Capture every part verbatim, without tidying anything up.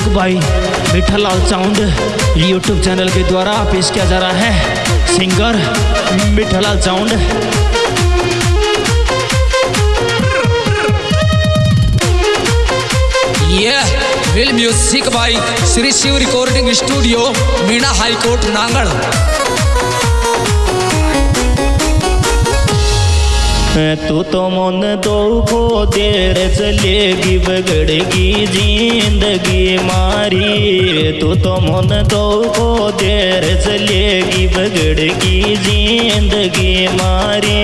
Music by Mithalal sound YouTube channel के द्वारा पेश किया जा रहा है। Singer Mithalal sound. ये विल music by Shri Shiv recording studio Meena high court Nangal. तू तो मन दो को देर चलेगी बिगड़ेगी जिंदगी मारी। तू तो मन दो को देर चलेगी बिगड़ेगी जिंदगी मारी।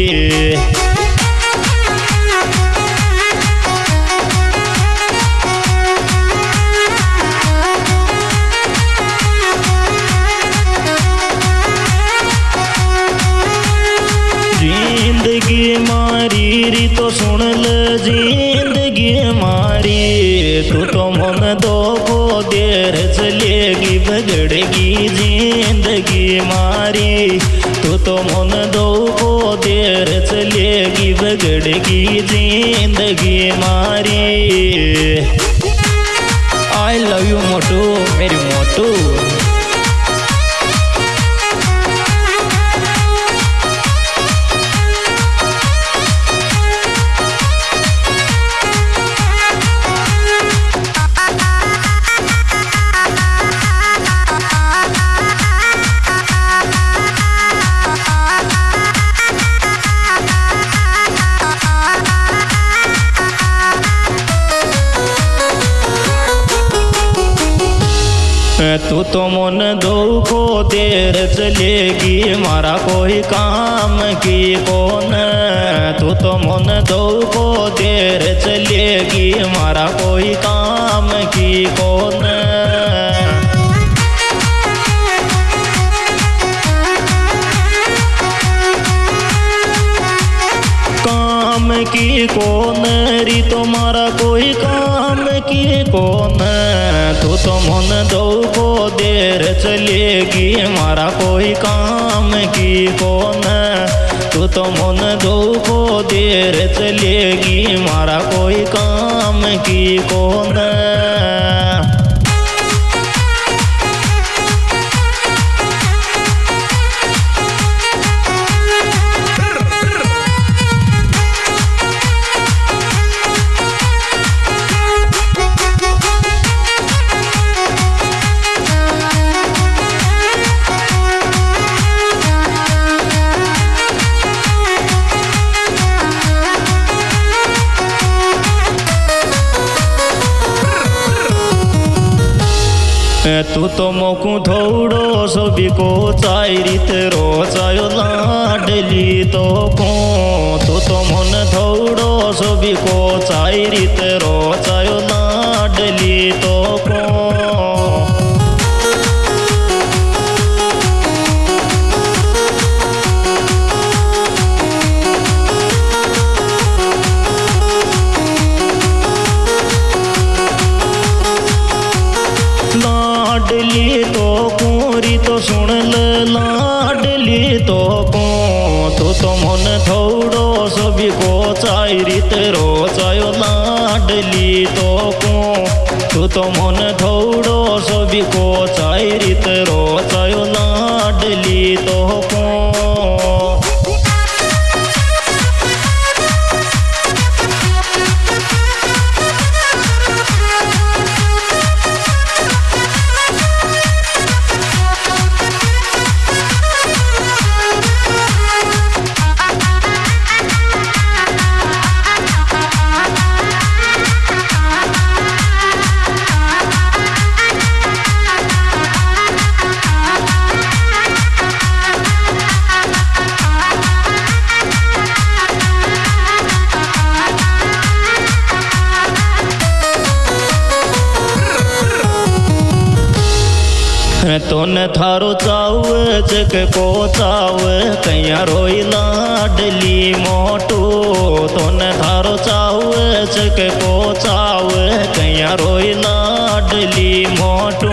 जिंदगी मारी री तो सुन ल जिंदगी मारी। तू तो मन दो को देर चलेगी बिगड़ेगी जिंदगी मारी। तू तो मन दो को देर चलेगी बिगड़ेगी जिंदगी मारी। आई लव यू मोटू मेरी मोटू। तू तो मन दो को देर चलेगी मारा कोई काम की कौन। तू तो मन दो को देर चलेगी मारा कोई काम की कौन। काम की कौन री तुम्हारा कोई काम की कौन। तू तो मन दो को देर चलेगी मारा कोई काम की कौन। तू तो मन दो को देर चलेगी मारा कोई काम की कौन। तू तो मोकू थोड़ो सभी को चारित रोचायो लाडली तो को। तू तो मन थोड़ो सभी को चारित रोचायो लाडली तो को। लाडली तो पूरी तो सुन ल लाडली तो को। तू तो मन थोड़ो सभी को चारित रोचायो लाडली तो को। तू तो मन थोड़ो सभी को चारित रोचायो लाडली तो को। तोन थारो चाव जग को चाव कैया रोई लाडली मोटू। तोन थारो चाव जग को चाव कैया रोई लाडली मोटू।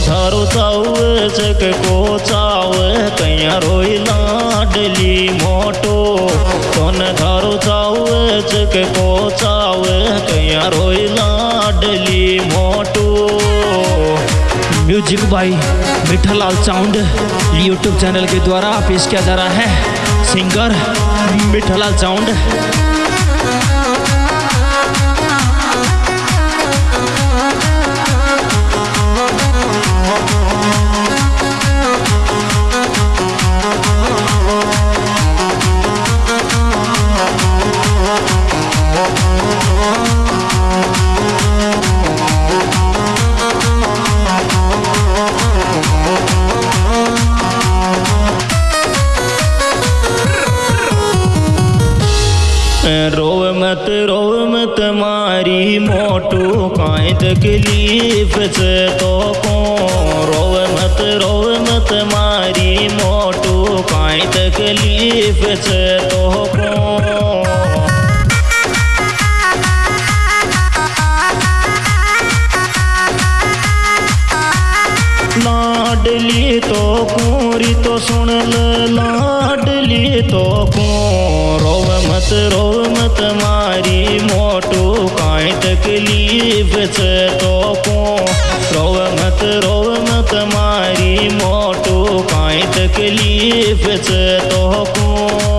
थारो चावे चक को चावे कैया रोई लाडली मोटो तोन थारो चावे चक को चावे कैया रोई लाडली मोटो। Music by Mithalal sound YouTube channel के द्वारा पेश किया जा रहा है। Singer Mithalal sound. रोव मत रोव मत मारी मोटू काई तकलीफ से तो को रोव मत रोव मत मारी मोटू काई तकलीफ से तो को। लाडली तो कुरी तो सुन ले लाडली तो को रोव मत रोव मत मारी मोटू काई तकलीफ से तो को रोव मत रोव मत मारी मोटू काई तकलीफ से तो को।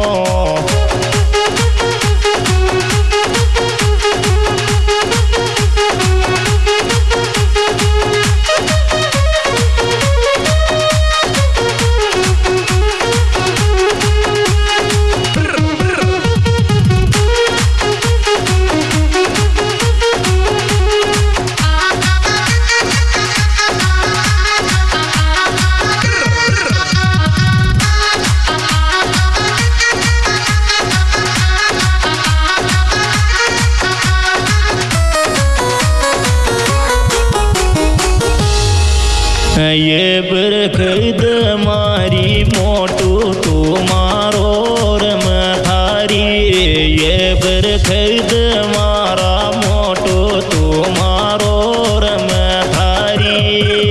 ये बरखद मारी मोटू तू मारो रम थारी ये बरखद मारा मोटू तू मारो रम थारी।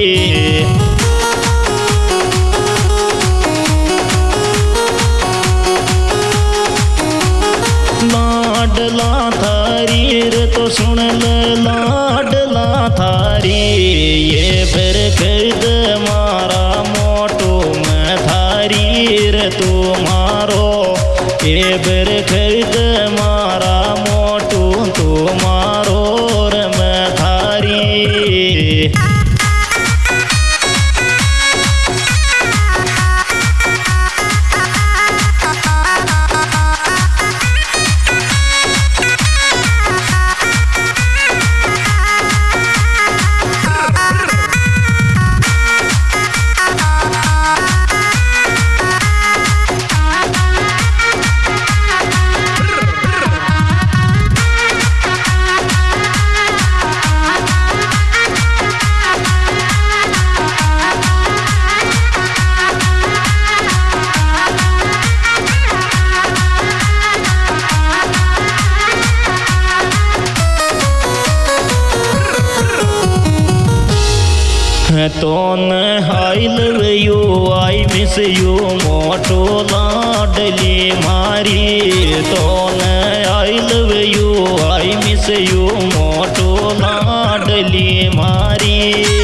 लाडला थारी रे तो सुन ले लाडला थारी ये बरखद मारा मोटू मैं थारी रे तू मारो ये बरखद मारा मोटू तू मारो रे मैं थारी। तोन I love you I miss you मोटो लाडली मारी तोन I love you I miss you मोटो लाडली मारी।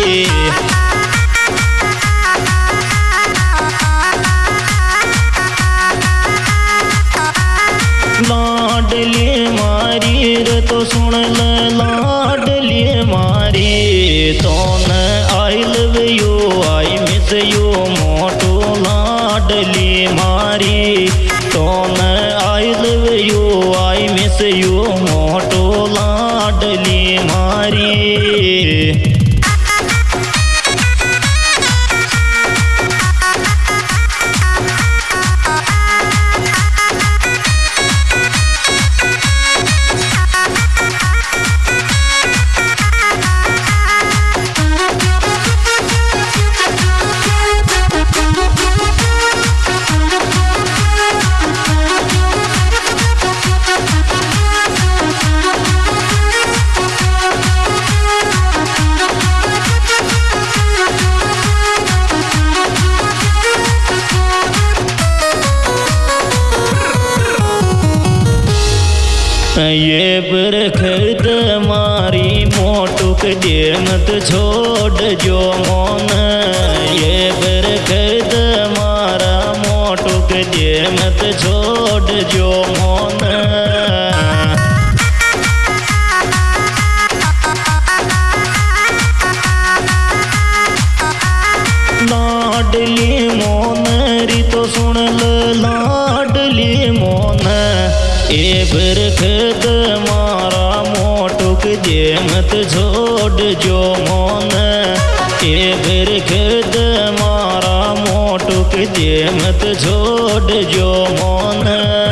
लाडली मारी रे तो सुन ले लाडली मारी तोन I love you I miss you मोटू लाडली मारी तोन I love you I miss you मोटू लाडली मारी। ये बरखत मारी मोटुक दे मत छोड़ जो मोन। ये बरखत मारा मोटुक दे मत छोड़ जो मोन। लाडली मोन री तो सुन ल लाडली मोन। ए बरखत मारा मोटुक दे मत छोड़ जो मोन। ए बरखत मारा मोटुक दे मत छोड़ जो मोन।